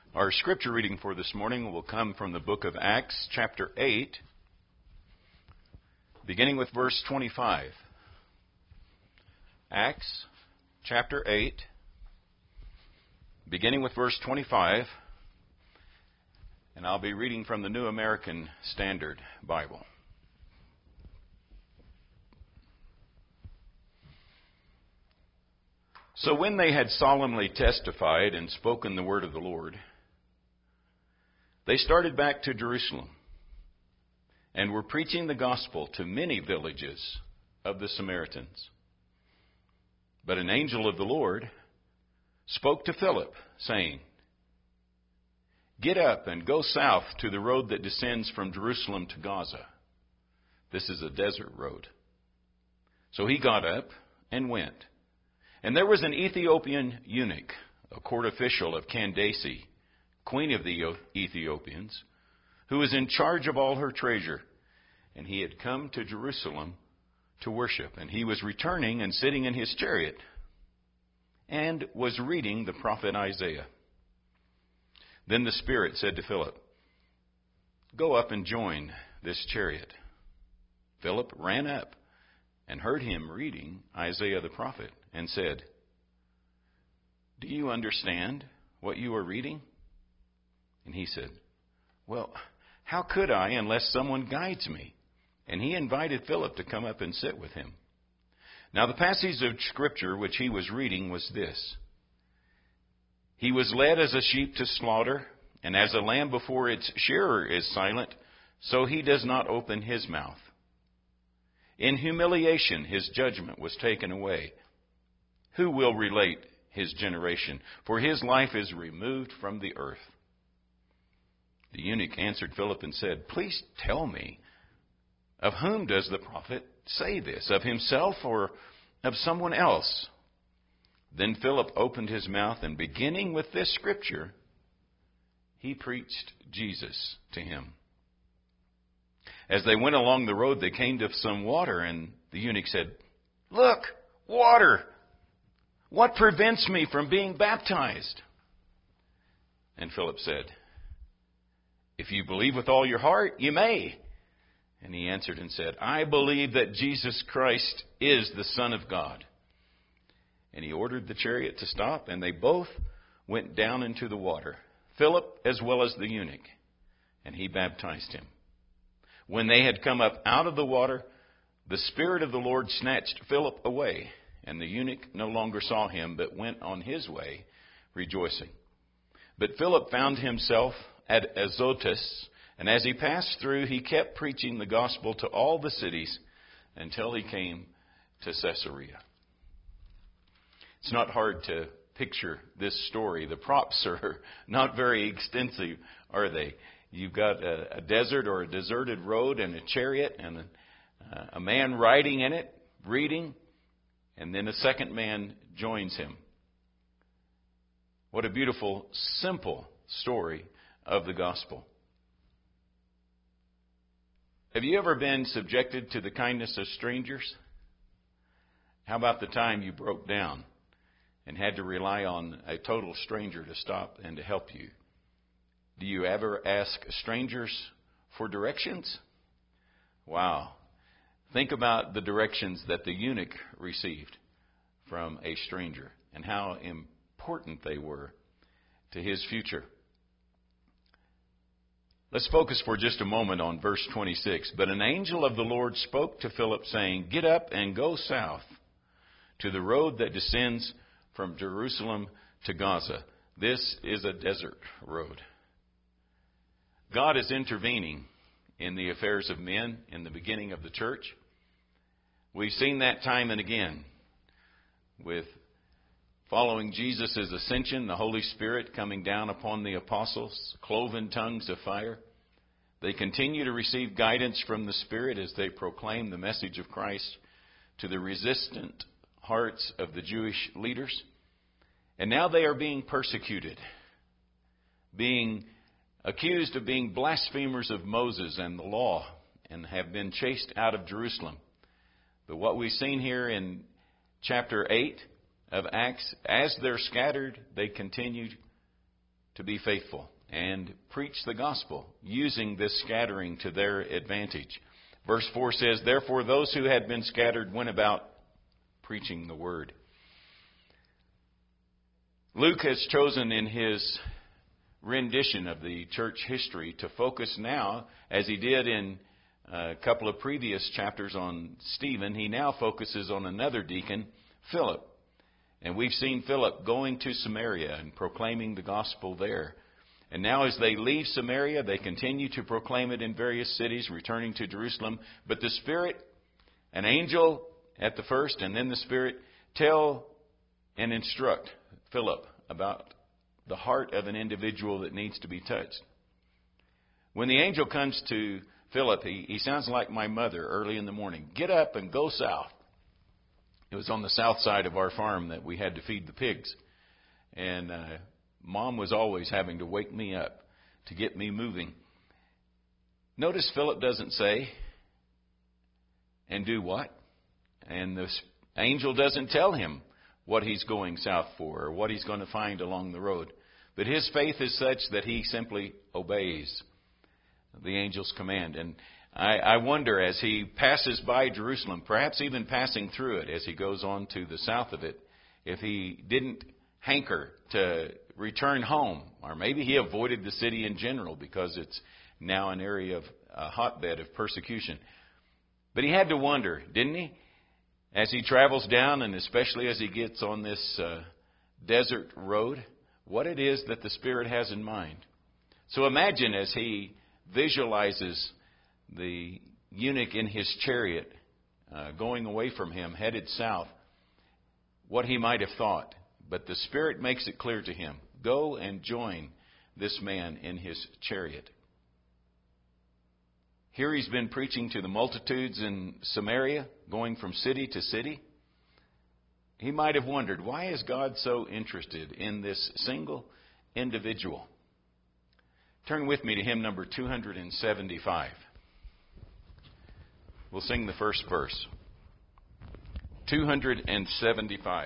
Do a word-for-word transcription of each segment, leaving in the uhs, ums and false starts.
Our scripture reading for this morning will come from the book of Acts, chapter eight, beginning with verse twenty-five. Acts, chapter eight, beginning with verse twenty-five, and I'll be reading from the New American Standard Bible. So when they had solemnly testified and spoken the word of the Lord, they started back to Jerusalem and were preaching the gospel to many villages of the Samaritans. But an angel of the Lord spoke to Philip, saying, "Get up and go south to the road that descends from Jerusalem to Gaza. This is a desert road." So he got up and went. And there was an Ethiopian eunuch, a court official of Candace, queen of the Ethiopians, who was in charge of all her treasure. And he had come to Jerusalem to worship. And he was returning and sitting in his chariot and was reading the prophet Isaiah. Then the Spirit said to Philip, "Go up and join this chariot." Philip ran up and heard him reading Isaiah the prophet and said, "Do you understand what you are reading?" And he said, "Well, how could I unless someone guides me?" And he invited Philip to come up and sit with him. Now the passage of Scripture which he was reading was this: "He was led as a sheep to slaughter, and as a lamb before its shearer is silent, so he does not open his mouth. In humiliation his judgment was taken away. Who will relate his generation? For his life is removed from the earth." The eunuch answered Philip and said, "Please tell me, of whom does the prophet say this? Of himself or of someone else?" Then Philip opened his mouth, and beginning with this scripture, he preached Jesus to him. As they went along the road, they came to some water, and the eunuch said, "Look, water! What prevents me from being baptized?" And Philip said, "If you believe with all your heart, you may." And he answered and said, "I believe that Jesus Christ is the Son of God." And he ordered the chariot to stop, and they both went down into the water, Philip as well as the eunuch, and he baptized him. When they had come up out of the water, the Spirit of the Lord snatched Philip away, and the eunuch no longer saw him, but went on his way, rejoicing. But Philip found himself at Azotus, and as he passed through, he kept preaching the gospel to all the cities until he came to Caesarea. It's not hard to picture this story. The props are not very extensive, are they? You've got a, a desert or a deserted road and a chariot and a, a man riding in it, reading, and then a second man joins him. What a beautiful, simple story of the gospel. Have you ever been subjected to the kindness of strangers? How about the time you broke down and had to rely on a total stranger to stop and to help you? Do you ever ask strangers for directions? Wow. Think about the directions that the eunuch received from a stranger and how important they were to his future. Let's focus for just a moment on verse twenty-six. "But an angel of the Lord spoke to Philip, saying, 'Get up and go south to the road that descends from Jerusalem to Gaza. This is a desert road.'" God is intervening in the affairs of men in the beginning of the church. We've seen that time and again with following Jesus' ascension, the Holy Spirit coming down upon the apostles, cloven tongues of fire. They continue to receive guidance from the Spirit as they proclaim the message of Christ to the resistant hearts of the Jewish leaders. And now they are being persecuted, being accused of being blasphemers of Moses and the law, and have been chased out of Jerusalem. But what we've seen here in chapter eight of Acts, as they're scattered, they continued to be faithful and preach the gospel, using this scattering to their advantage. Verse four says, "Therefore those who had been scattered went about preaching the word." Luke has chosen in his rendition of the church history to focus now, as he did in a couple of previous chapters on Stephen, he now focuses on another deacon, Philip. And we've seen Philip going to Samaria and proclaiming the gospel there. And now as they leave Samaria, they continue to proclaim it in various cities, returning to Jerusalem. But the Spirit, an angel at the first, and then the Spirit, tell and instruct Philip about the heart of an individual that needs to be touched. When the angel comes to Philip, he, he sounds like my mother early in the morning. "Get up and go south." It was on the south side of our farm that we had to feed the pigs. And uh, Mom was always having to wake me up to get me moving. Notice Philip doesn't say, "And do what?" And the angel doesn't tell him what he's going south for or what he's going to find along the road. But his faith is such that he simply obeys the angel's command. And I, I wonder, as he passes by Jerusalem, perhaps even passing through it as he goes on to the south of it, if he didn't hanker to return home, or maybe he avoided the city in general because it's now an area of a hotbed of persecution. But he had to wonder, didn't he? As he travels down, and especially as he gets on this uh, desert road, what it is that the Spirit has in mind. So imagine as he visualizes the eunuch in his chariot uh, going away from him, headed south, what he might have thought. But the Spirit makes it clear to him, go and join this man in his chariot. Here he's been preaching to the multitudes in Samaria, going from city to city. He might have wondered, why is God so interested in this single individual? Turn with me to hymn number two seventy-five. We'll sing the first verse. two seventy-five.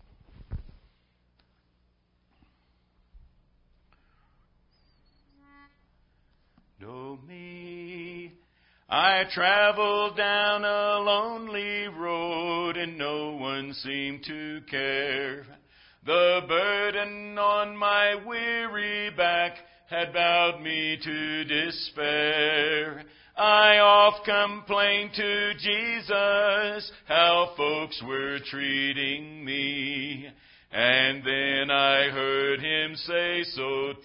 Know me, I traveled down a lonely road and no one seemed to care. The burden on my weary back had bowed me to despair. I oft complained to Jesus how folks were treating me. And then I heard him say so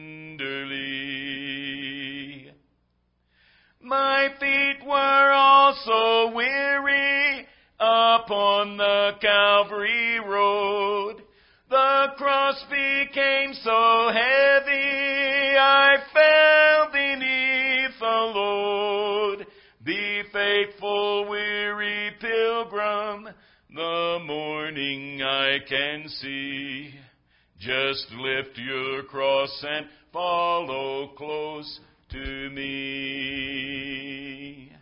tenderly, my feet were also weary upon the Calvary road. The cross became so heavy, I fell beneath the load. Be faithful, weary pilgrim, the morning I can see. Just lift your cross and follow close to me.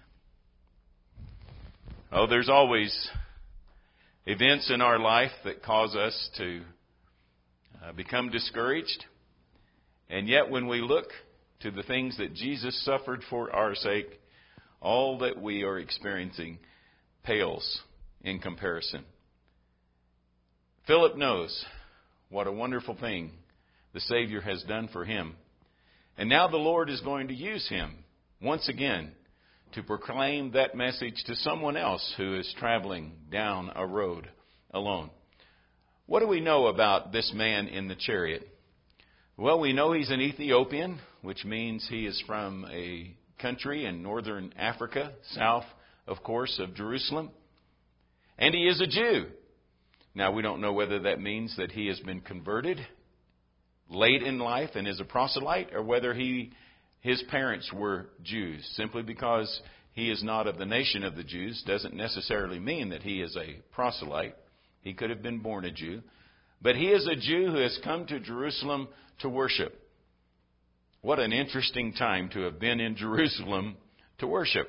Oh, there's always events in our life that cause us to uh, become discouraged. And yet when we look to the things that Jesus suffered for our sake, all that we are experiencing pales in comparison. Philip knows what a wonderful thing the Savior has done for him. And now the Lord is going to use him once again to proclaim that message to someone else who is traveling down a road alone. What do we know about this man in the chariot? Well, we know he's an Ethiopian, which means he is from a country in northern Africa, south, of course, of Jerusalem. And he is a Jew. Now, we don't know whether that means that he has been converted late in life and is a proselyte, or whether he his parents were Jews. Simply because he is not of the nation of the Jews doesn't necessarily mean that he is a proselyte. He could have been born a Jew. But he is a Jew who has come to Jerusalem to worship. What an interesting time to have been in Jerusalem to worship.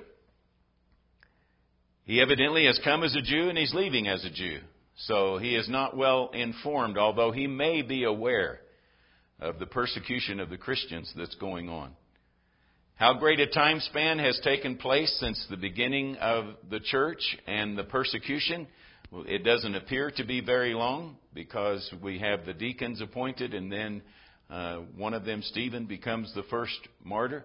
He evidently has come as a Jew and he's leaving as a Jew. So he is not well informed, although he may be aware of the persecution of the Christians that's going on. How great a time span has taken place since the beginning of the church and the persecution? Well, it doesn't appear to be very long, because we have the deacons appointed, and then uh, one of them, Stephen, becomes the first martyr.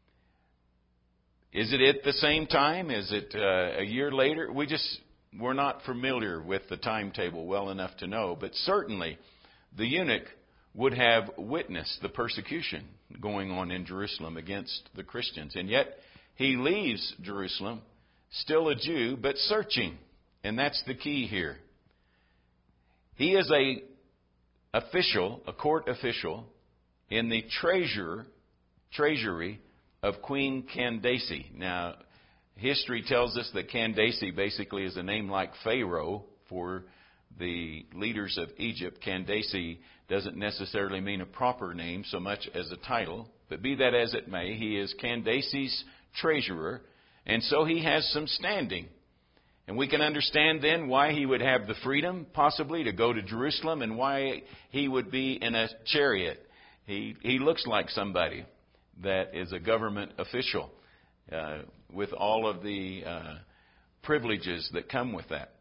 Is it at the same time? Is it uh, a year later? We just, we're not familiar with the timetable well enough to know. But certainly, the eunuch would have witnessed the persecution going on in Jerusalem against the Christians. And yet, he leaves Jerusalem, still a Jew, but searching. And that's the key here. He is a official, a court official, in the treasure, treasury of Queen Candace. Now, history tells us that Candace basically is a name like Pharaoh for the leaders of Egypt. Candace doesn't necessarily mean a proper name so much as a title. But be that as it may, he is Candace's treasurer, and so he has some standing. And we can understand then why he would have the freedom, possibly, to go to Jerusalem, and why he would be in a chariot. He, he looks like somebody that is a government official uh, with all of the uh, privileges that come with that.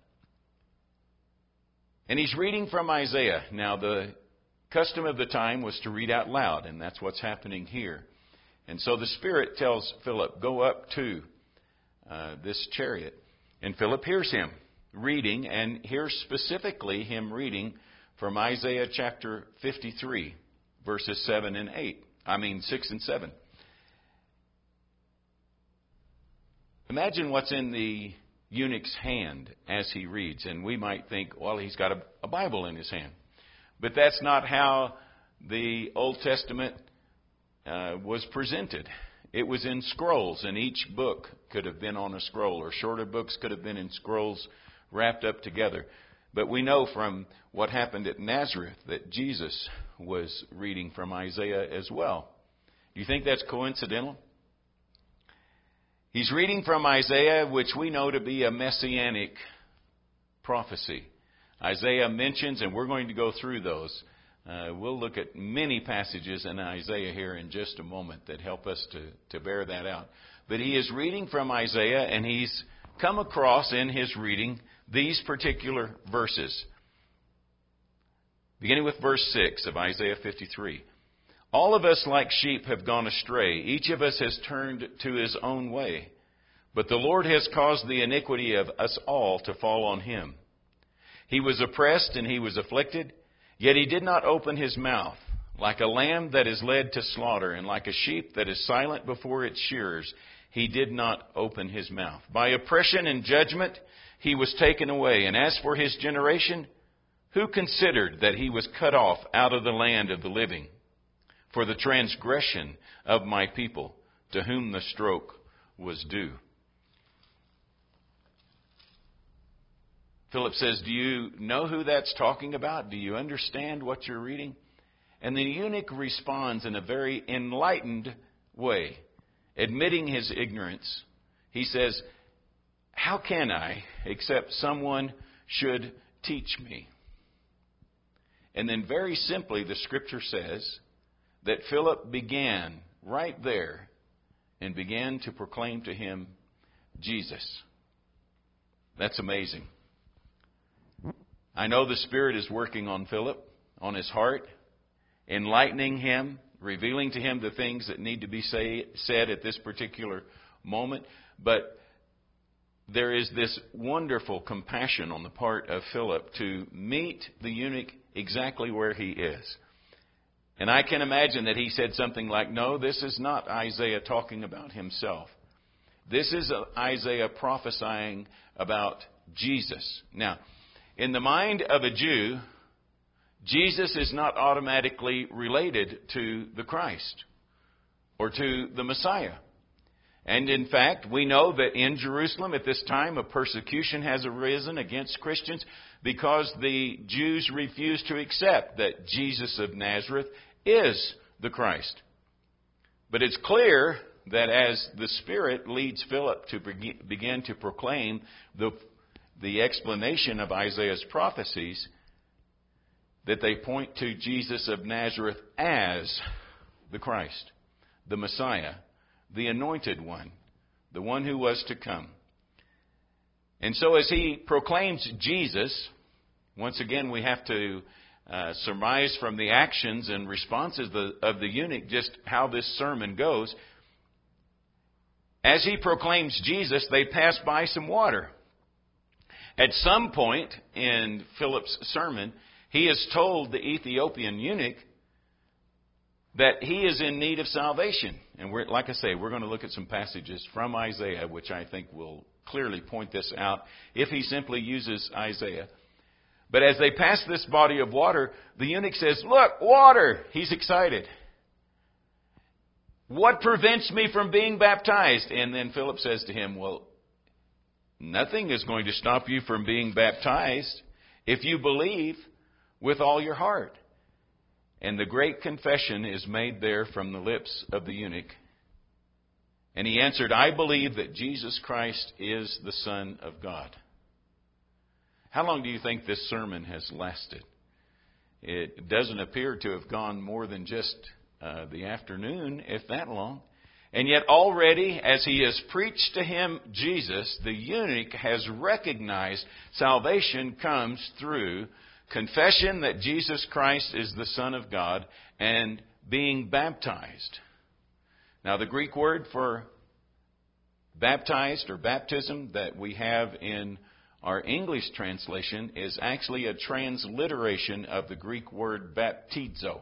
And he's reading from Isaiah. Now, the custom of the time was to read out loud, and that's what's happening here. And so the Spirit tells Philip, go up to uh, this chariot. And Philip hears him reading, and hears specifically him reading from Isaiah chapter fifty-three, verses seven and eight. I mean, six and seven. Imagine what's in the eunuch's hand as he reads. And we might think, well, he's got a, a Bible in his hand. But that's not how the Old Testament uh, was presented. It was in scrolls, and each book could have been on a scroll, or shorter books could have been in scrolls wrapped up together. But we know from what happened at Nazareth that Jesus was reading from Isaiah as well. Do you think that's coincidental? He's reading from Isaiah, which we know to be a messianic prophecy. Isaiah mentions, and we're going to go through those. Uh, we'll look at many passages in Isaiah here in just a moment that help us to, to bear that out. But he is reading from Isaiah, and he's come across in his reading these particular verses. Beginning with verse six of Isaiah fifty-three. All of us like sheep have gone astray. Each of us has turned to his own way. But the Lord has caused the iniquity of us all to fall on him. He was oppressed and he was afflicted, yet he did not open his mouth. Like a lamb that is led to slaughter, and like a sheep that is silent before its shearers, he did not open his mouth. By oppression and judgment he was taken away. And as for his generation, who considered that he was cut off out of the land of the living? For the transgression of my people, to whom the stroke was due. Philip says, do you know who that's talking about? Do you understand what you're reading? And the eunuch responds in a very enlightened way, admitting his ignorance. He says, how can I, except someone should teach me? And then very simply, the Scripture says that Philip began right there and began to proclaim to him Jesus. That's amazing. I know the Spirit is working on Philip, on his heart, enlightening him, revealing to him the things that need to be say, said at this particular moment. But there is this wonderful compassion on the part of Philip to meet the eunuch exactly where he is. And I can imagine that he said something like, no, this is not Isaiah talking about himself. This is Isaiah prophesying about Jesus. Now, in the mind of a Jew, Jesus is not automatically related to the Christ or to the Messiah. And in fact, we know that in Jerusalem at this time a persecution has arisen against Christians because the Jews refuse to accept that Jesus of Nazareth is the Christ. But it's clear that as the Spirit leads Philip to begin to proclaim the, the explanation of Isaiah's prophecies, that they point to Jesus of Nazareth as the Christ, the Messiah, the Anointed One, the one who was to come. And so as he proclaims Jesus, once again we have to uh, surmise from the actions and responses of the, of the eunuch just how this sermon goes. As he proclaims Jesus, they pass by some water. At some point in Philip's sermon, he has told the Ethiopian eunuch that he is in need of salvation. And we're, like I say, we're going to look at some passages from Isaiah, which I think will clearly point this out if he simply uses Isaiah. But as they pass this body of water, the eunuch says, "Look, water!" He's excited. "What prevents me from being baptized?" And then Philip says to him, "Well, nothing is going to stop you from being baptized if you believe with all your heart." And the great confession is made there from the lips of the eunuch. And he answered, "I believe that Jesus Christ is the Son of God." How long do you think this sermon has lasted? It doesn't appear to have gone more than just uh, the afternoon, if that long. And yet already, as he has preached to him Jesus, the eunuch has recognized salvation comes through confession that Jesus Christ is the Son of God and being baptized. Now, the Greek word for baptized or baptism that we have in our English translation is actually a transliteration of the Greek word baptizo.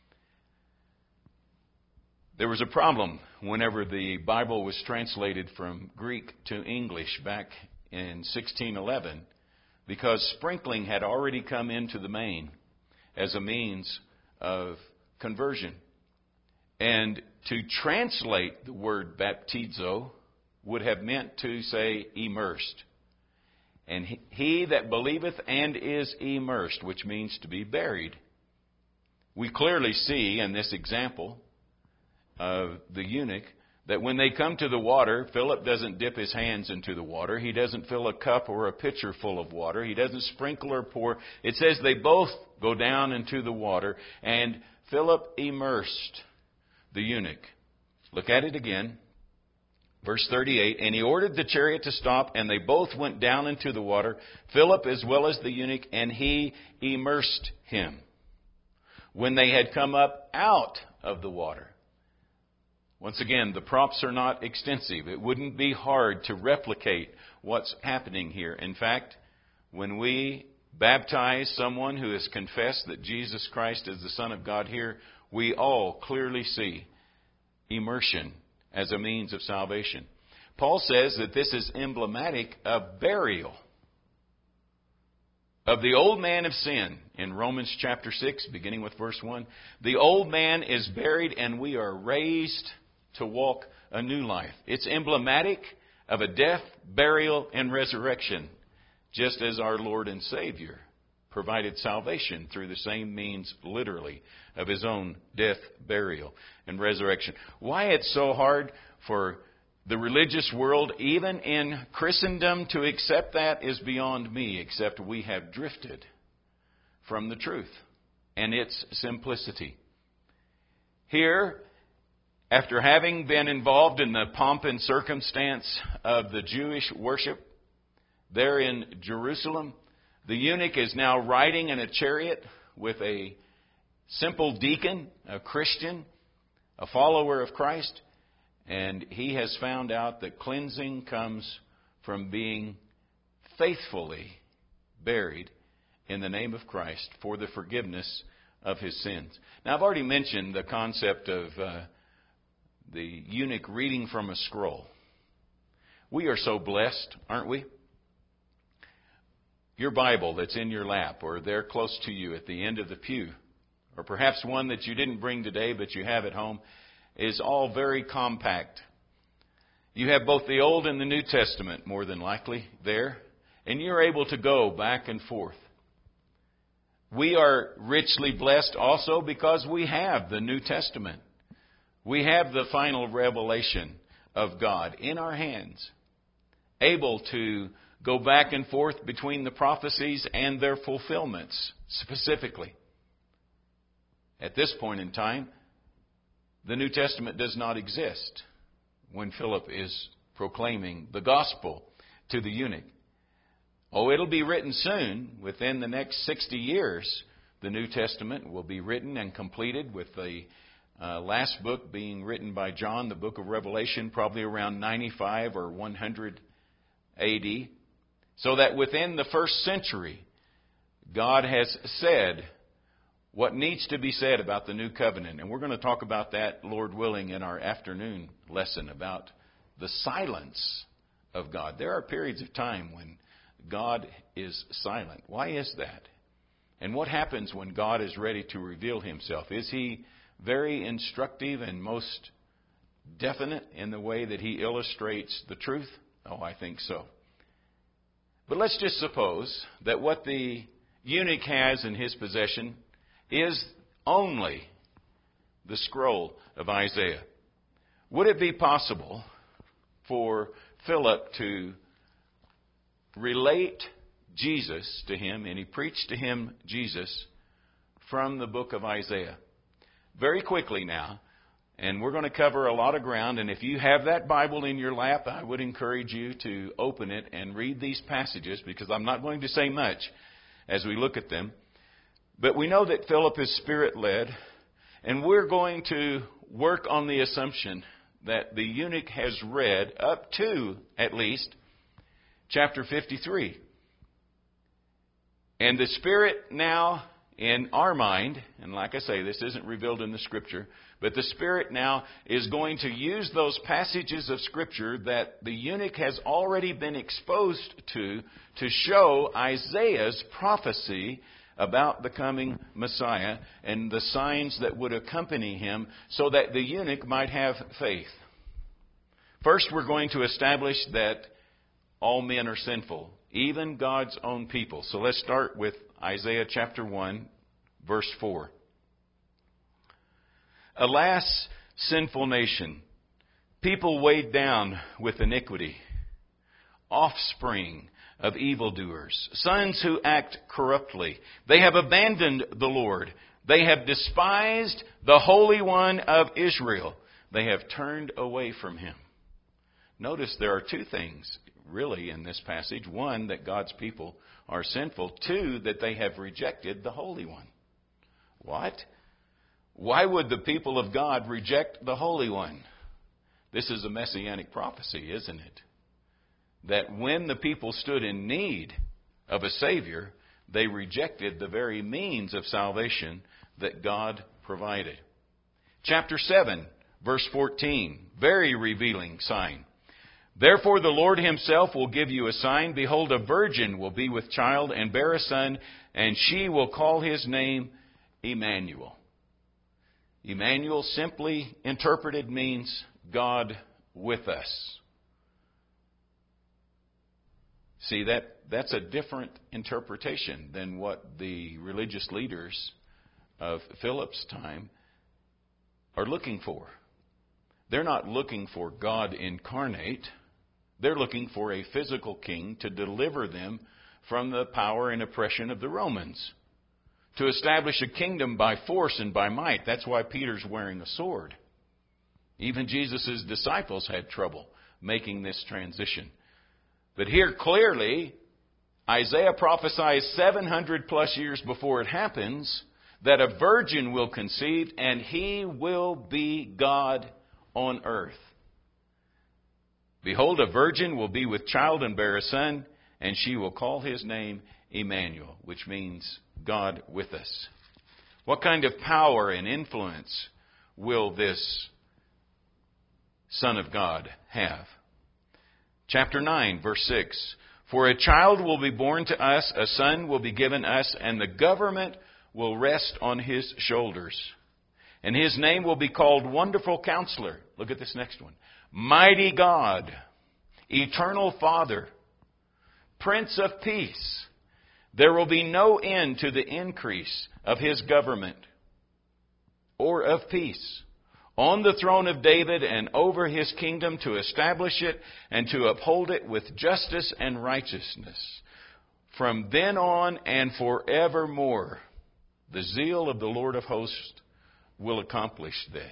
There was a problem whenever the Bible was translated from Greek to English back in sixteen eleven, because sprinkling had already come into the main as a means of conversion. And to translate the word baptizo would have meant to say immersed. And he, he that believeth and is immersed, which means to be buried. We clearly see in this example of the eunuch that when they come to the water, Philip doesn't dip his hands into the water. He doesn't fill a cup or a pitcher full of water. He doesn't sprinkle or pour. It says they both go down into the water, and Philip immersed the eunuch. Look at it again. Verse thirty-eight, "And he ordered the chariot to stop, and they both went down into the water, Philip as well as the eunuch, and he immersed him. When they had come up out of the water." Once again, the props are not extensive. It wouldn't be hard to replicate what's happening here. In fact, when we baptize someone who has confessed that Jesus Christ is the Son of God here, we all clearly see immersion as a means of salvation. Paul says that this is emblematic of burial of the old man of sin. In Romans chapter six, beginning with verse one, the old man is buried and we are raised to walk a new life. It's emblematic of a death, burial, and resurrection, just as our Lord and Savior provided salvation through the same means, literally, of His own death, burial, and resurrection. Why it's so hard for the religious world, even in Christendom, to accept that is beyond me, except we have drifted from the truth and its simplicity. Here, after having been involved in the pomp and circumstance of the Jewish worship there in Jerusalem, the eunuch is now riding in a chariot with a simple deacon, a Christian, a follower of Christ, and he has found out that cleansing comes from being faithfully buried in the name of Christ for the forgiveness of his sins. Now, I've already mentioned the concept of uh, the eunuch reading from a scroll. We are so blessed, aren't we? Your Bible that's in your lap or there close to you at the end of the pew, or perhaps one that you didn't bring today but you have at home, is all very compact. You have both the Old and the New Testament, more than likely, there, and you're able to go back and forth. We are richly blessed also because we have the New Testament. We have the final revelation of God in our hands, able to go back and forth between the prophecies and their fulfillments specifically. At this point in time, the New Testament does not exist when Philip is proclaiming the gospel to the eunuch. Oh, it'll be written soon. Within the next sixty years, the New Testament will be written and completed, with the uh, last book being written by John, the book of Revelation, probably around ninety-five or one hundred A D. So that within the first century, God has said what needs to be said about the new covenant. And we're going to talk about that, Lord willing, in our afternoon lesson about the silence of God. There are periods of time when God is silent. Why is that? And what happens when God is ready to reveal himself? Is he very instructive and most definite in the way that he illustrates the truth? Oh, I think so. But let's just suppose that what the eunuch has in his possession is only the scroll of Isaiah. Would it be possible for Philip to relate Jesus to him, and he preached to him Jesus from the book of Isaiah? Very quickly now, and we're going to cover a lot of ground, and if you have that Bible in your lap, I would encourage you to open it and read these passages, because I'm not going to say much as we look at them. But we know that Philip is Spirit-led, and we're going to work on the assumption that the eunuch has read up to, at least, chapter fifty-three. And the Spirit now, in our mind, and like I say, this isn't revealed in the Scripture, but the Spirit now is going to use those passages of Scripture that the eunuch has already been exposed to, to show Isaiah's prophecy about the coming Messiah and the signs that would accompany him, so that the eunuch might have faith. First, we're going to establish that all men are sinful, even God's own people. So let's start with Isaiah chapter one, verse four. Alas, sinful nation, people weighed down with iniquity, offspring of evildoers, sons who act corruptly. They have abandoned the Lord. They have despised the Holy One of Israel. They have turned away from him. Notice there are two things really in this passage. One, that God's people are sinful. Two, that they have rejected the Holy One. What? Why would the people of God reject the Holy One? This is a messianic prophecy, isn't it? That when the people stood in need of a Savior, they rejected the very means of salvation that God provided. Chapter seven, verse fourteen, very revealing sign. Therefore the Lord himself will give you a sign. Behold, a virgin will be with child and bear a son, and she will call his name Emmanuel. Emmanuel, simply interpreted, means God with us. See, that, that's a different interpretation than what the religious leaders of Philip's time are looking for. They're not looking for God incarnate. They're looking for a physical king to deliver them from the power and oppression of the Romans, to establish a kingdom by force and by might. That's why Peter's wearing a sword. Even Jesus' disciples had trouble making this transition. But here clearly, Isaiah prophesies seven hundred plus years before it happens that a virgin will conceive and he will be God on earth. Behold, a virgin will be with child and bear a son, and she will call his name Emmanuel, which means God with us. What kind of power and influence will this Son of God have? Chapter nine, verse six. For a child will be born to us, a son will be given us, and the government will rest on his shoulders. And his name will be called Wonderful Counselor. Look at this next one. Mighty God, Eternal Father, Prince of Peace. There will be no end to the increase of his government or of peace on the throne of David and over his kingdom, to establish it and to uphold it with justice and righteousness from then on and forevermore. The zeal of the Lord of hosts will accomplish this?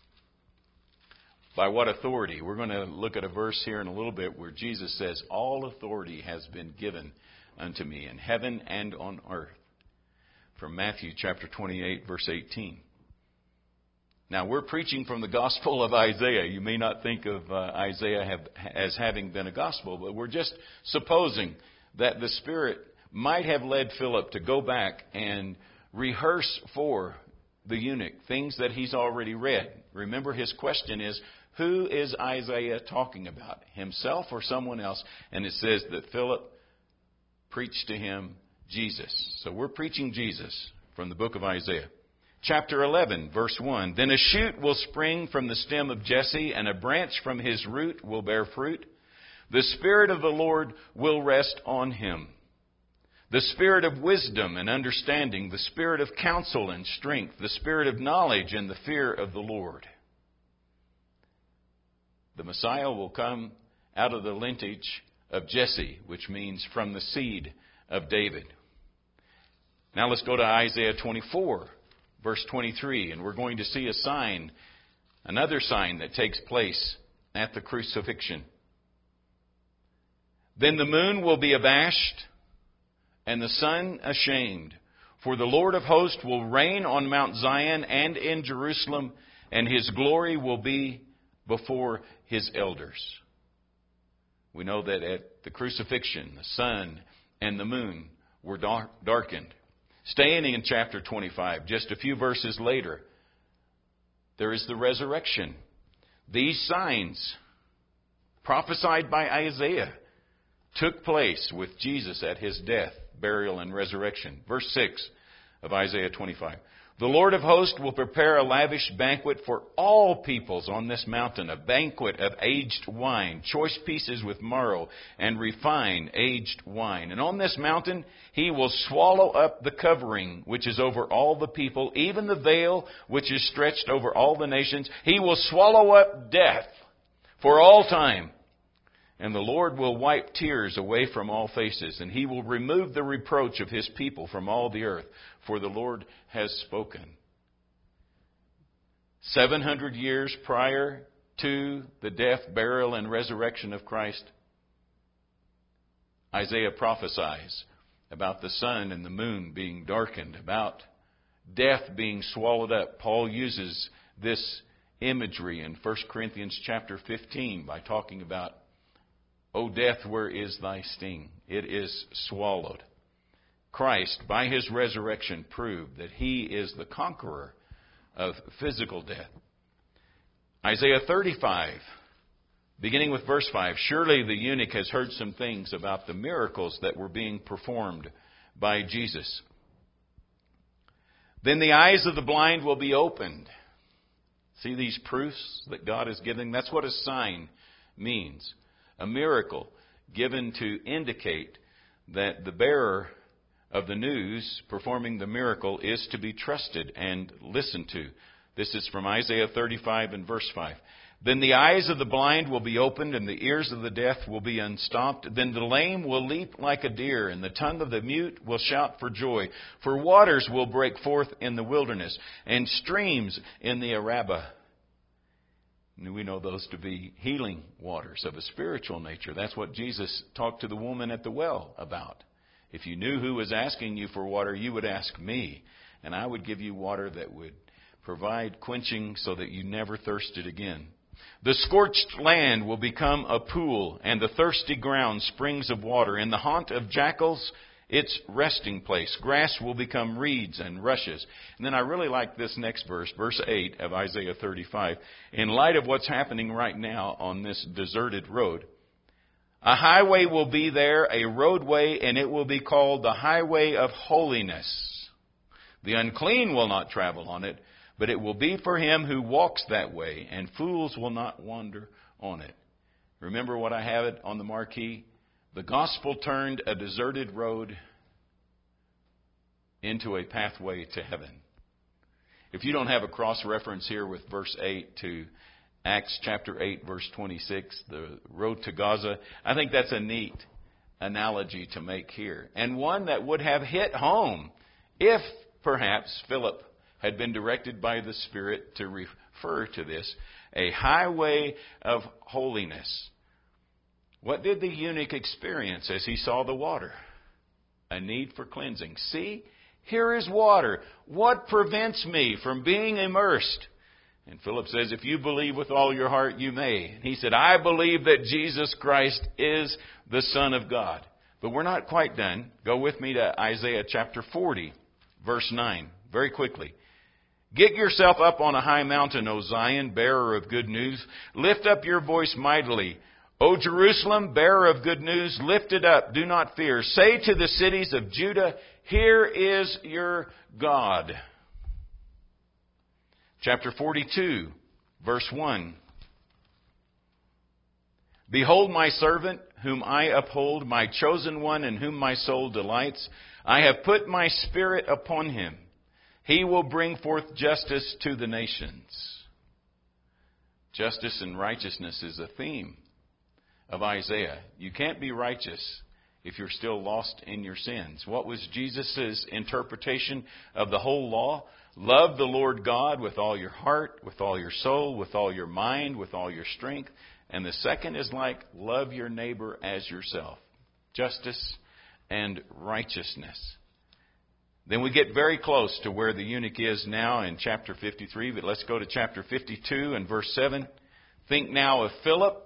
By what authority? We're going to look at a verse here in a little bit where Jesus says, all authority has been given unto me in heaven and on earth. From Matthew chapter twenty-eight, verse eighteen. Now, we're preaching from the Gospel of Isaiah. You may not think of uh, Isaiah have, as having been a gospel, but we're just supposing that the Spirit might have led Philip to go back and rehearse for the eunuch things that he's already read. Remember, his question is, who is Isaiah talking about, himself or someone else? And it says that Philip preached to him Jesus. So we're preaching Jesus from the book of Isaiah. Chapter eleven, verse one. Then a shoot will spring from the stem of Jesse, and a branch from his root will bear fruit. The Spirit of the Lord will rest on him. The Spirit of wisdom and understanding, the Spirit of counsel and strength, the Spirit of knowledge and the fear of the Lord. The Messiah will come out of the lineage of Jesse, which means from the seed of David. Now let's go to Isaiah twenty-four, verse twenty-three, and we're going to see a sign, another sign that takes place at the crucifixion. Then the moon will be abashed, and the sun ashamed. For the Lord of hosts will reign on Mount Zion and in Jerusalem, and his glory will be before his elders. We know that at the crucifixion, the sun and the moon were dark, darkened. Staying in chapter twenty-five, just a few verses later, there is the resurrection. These signs, prophesied by Isaiah, took place with Jesus at his death, burial, and resurrection. Verse six of Isaiah twenty-five. The Lord of hosts will prepare a lavish banquet for all peoples on this mountain, a banquet of aged wine, choice pieces with marrow, and refined aged wine. And on this mountain he will swallow up the covering which is over all the people, even the veil which is stretched over all the nations. He will swallow up death for all time. And the Lord will wipe tears away from all faces, and he will remove the reproach of his people from all the earth, for the Lord has spoken. Seven hundred years prior to the death, burial, and resurrection of Christ, Isaiah prophesies about the sun and the moon being darkened, about death being swallowed up. Paul uses this imagery in First Corinthians chapter fifteen by talking about, O death, where is thy sting? It is swallowed. Christ, by his resurrection, proved that he is the conqueror of physical death. Isaiah thirty-five, beginning with verse five. Surely the eunuch has heard some things about the miracles that were being performed by Jesus. Then the eyes of the blind will be opened. See these proofs that God is giving? That's what a sign means. A miracle given to indicate that the bearer of the news performing the miracle is to be trusted and listened to. This is from Isaiah thirty-five and verse five. Then the eyes of the blind will be opened, and the ears of the deaf will be unstopped. Then the lame will leap like a deer, and the tongue of the mute will shout for joy. For waters will break forth in the wilderness, and streams in the Arabah. We know those to be healing waters of a spiritual nature. That's what Jesus talked to the woman at the well about. If you knew who was asking you for water, you would ask me, and I would give you water that would provide quenching so that you never thirsted again. The scorched land will become a pool, and the thirsty ground springs of water. In the haunt of jackals, its resting place. Grass will become reeds and rushes. And then I really like this next verse, verse eight of Isaiah thirty-five. In light of what's happening right now on this deserted road, a highway will be there, a roadway, and it will be called the highway of holiness. The unclean will not travel on it, but it will be for him who walks that way, and fools will not wander on it. Remember what I have it on the marquee? The gospel turned a deserted road into a pathway to heaven. If you don't have a cross-reference here with verse eight to Acts chapter eight, verse twenty-six, the road to Gaza, I think that's a neat analogy to make here. And one that would have hit home if perhaps Philip had been directed by the Spirit to refer to this, a highway of holiness. What did the eunuch experience as he saw the water? A need for cleansing. See, here is water. What prevents me from being immersed? And Philip says, if you believe with all your heart, you may. And he said, I believe that Jesus Christ is the Son of God. But we're not quite done. Go with me to Isaiah chapter forty, verse nine, very quickly. Get yourself up on a high mountain, O Zion, bearer of good news. Lift up your voice mightily. O Jerusalem, bearer of good news, lift it up, do not fear. Say to the cities of Judah, here is your God. Chapter forty-two, verse one. Behold my servant, whom I uphold, my chosen one, in whom my soul delights. I have put my spirit upon him. He will bring forth justice to the nations. Justice and righteousness is a theme of Isaiah. You can't be righteous if you're still lost in your sins. What was Jesus' interpretation of the whole law? Love the Lord God with all your heart, with all your soul, with all your mind, with all your strength. And the second is like, love your neighbor as yourself. Justice and righteousness. Then we get very close to where the eunuch is now in chapter fifty-three. But let's go to chapter fifty-two and verse seven. Think now of Philip.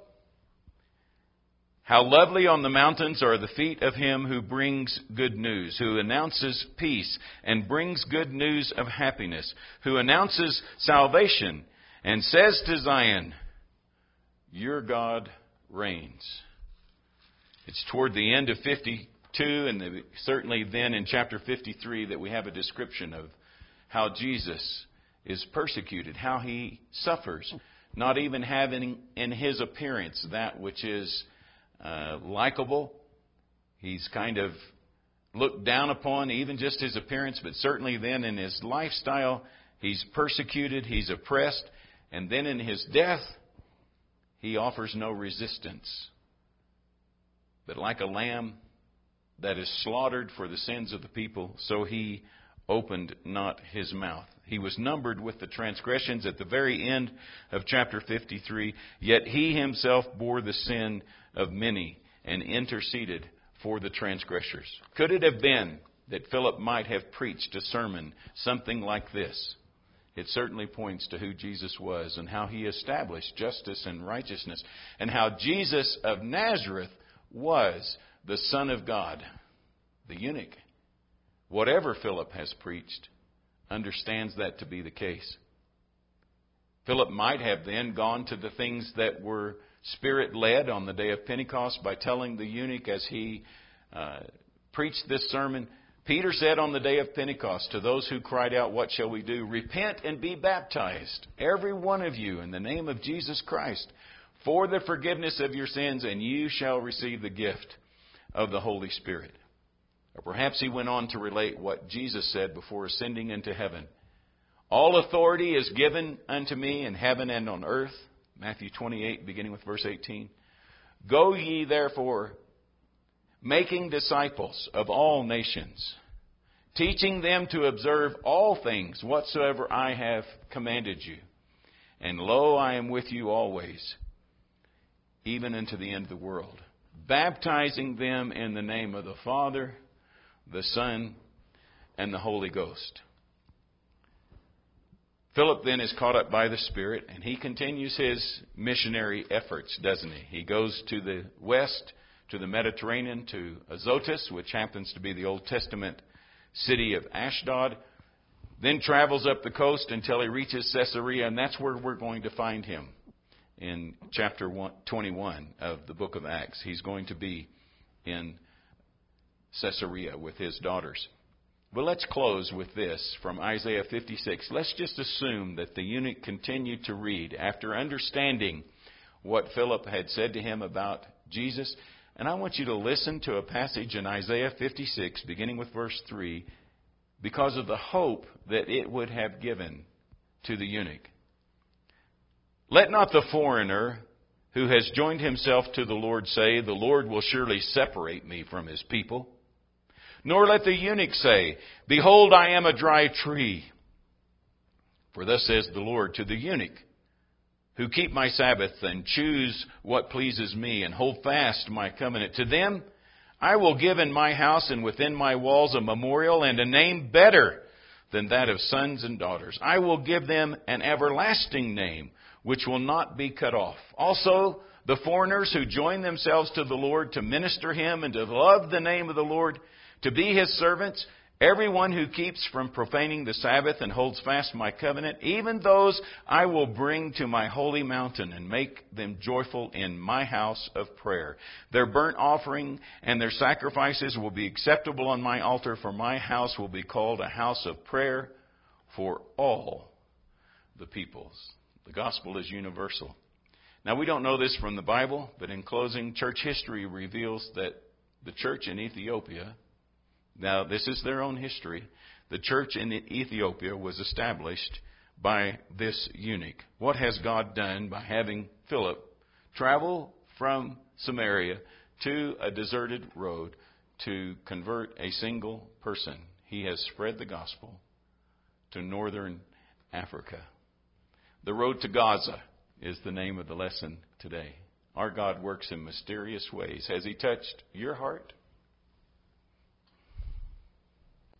How lovely on the mountains are the feet of him who brings good news, who announces peace and brings good news of happiness, who announces salvation and says to Zion, your God reigns. It's toward the end of fifty-two and certainly then in chapter fifty-three that we have a description of how Jesus is persecuted, how he suffers, not even having in his appearance that which is Uh, likable. He's kind of looked down upon, even just his appearance, but certainly then in his lifestyle, he's persecuted, he's oppressed, and then in his death, he offers no resistance. But like a lamb that is slaughtered for the sins of the people, so he opened not his mouth. He was numbered with the transgressions at the very end of chapter fifty-three, yet he himself bore the sin of many and interceded for the transgressors. Could it have been that Philip might have preached a sermon something like this? It certainly points to who Jesus was and how he established justice and righteousness and how Jesus of Nazareth was the Son of God. The eunuch, whatever Philip has preached, understands that to be the case. Philip might have then gone to the things that were Spirit-led on the day of Pentecost by telling the eunuch as he uh, preached this sermon. Peter said on the day of Pentecost to those who cried out, what shall we do? Repent and be baptized, every one of you, in the name of Jesus Christ, for the forgiveness of your sins, and you shall receive the gift of the Holy Spirit. Or perhaps he went on to relate what Jesus said before ascending into heaven. All authority is given unto me in heaven and on earth. Matthew twenty-eight, beginning with verse eighteen. Go ye therefore, making disciples of all nations, teaching them to observe all things whatsoever I have commanded you. And lo, I am with you always, even unto the end of the world, baptizing them in the name of the Father, the Son, and the Holy Ghost. Philip then is caught up by the Spirit, and he continues his missionary efforts, doesn't he? He goes to the west, to the Mediterranean, to Azotus, which happens to be the Old Testament city of Ashdod, then travels up the coast until he reaches Caesarea, and that's where we're going to find him in chapter twenty-one of the book of Acts. He's going to be in Caesarea with his daughters. But let's close with this from Isaiah fifty-six. Let's just assume that the eunuch continued to read after understanding what Philip had said to him about Jesus. And I want you to listen to a passage in Isaiah fifty-six, beginning with verse three, because of the hope that it would have given to the eunuch. Let not the foreigner who has joined himself to the Lord say, the Lord will surely separate me from his people. Nor let the eunuch say, behold, I am a dry tree. For thus says the Lord to the eunuch, who keep my Sabbath and choose what pleases me and hold fast my covenant. To them I will give in my house and within my walls a memorial and a name better than that of sons and daughters. I will give them an everlasting name, which will not be cut off. Also, the foreigners who join themselves to the Lord to minister Him and to love the name of the Lord, to be His servants, everyone who keeps from profaning the Sabbath and holds fast my covenant, even those I will bring to my holy mountain and make them joyful in my house of prayer. Their burnt offering and their sacrifices will be acceptable on my altar, for my house will be called a house of prayer for all the peoples. The gospel is universal. Now, we don't know this from the Bible, but in closing, church history reveals that the church in Ethiopia, now this is their own history, the church in Ethiopia was established by this eunuch. What has God done by having Philip travel from Samaria to a deserted road to convert a single person? He has spread the gospel to northern Africa. The road to Gaza is the name of the lesson today. Our God works in mysterious ways. Has He touched your heart?